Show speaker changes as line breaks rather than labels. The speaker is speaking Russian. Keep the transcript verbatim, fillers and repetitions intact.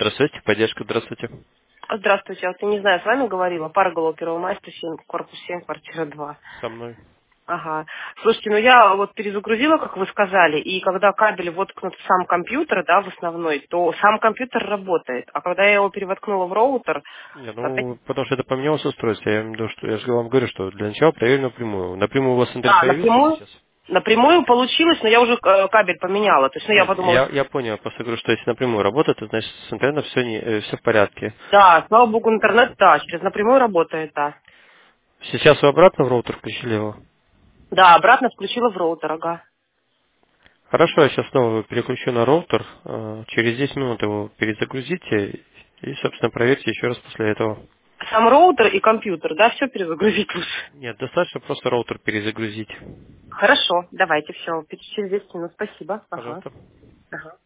Здравствуйте, поддержка, здравствуйте.
Здравствуйте, вот я не знаю, с вами говорила, Парголова, первого мая, сто семь, корпус семь, квартира два.
Со мной.
Ага. Слушайте, ну я вот перезагрузила, как вы сказали, и когда кабель воткнут в сам компьютер, да, в основной, то сам компьютер работает. А когда я его перевоткнула в роутер,
Не,
опять...
ну, потому что это поменялось устройство. Я имею в виду, что я же вам говорю, что для начала проверь напрямую. Напрямую у вас интернет
Да,
появился
напрямую,
сейчас?
напрямую получилось, но я уже э, кабель поменяла. То есть, ну я
Нет,
подумала,
я, я понял, просто говорю, что если напрямую работает, то значит с интернетом все, не, э, все в порядке.
да, слава богу, интернет, да, через напрямую работает, да.
Сейчас вы обратно в роутер включили его?
Да, обратно включила в роутер, ага.
Хорошо, я сейчас снова переключу на роутер. э, Через десять минут его перезагрузите и, собственно, проверьте еще раз после этого.
Сам роутер и компьютер, да, все перезагрузить лучше.
Нет, достаточно просто роутер перезагрузить.
Хорошо, давайте, все, через десять минут, спасибо. Ага.
Пожалуйста.
Ага.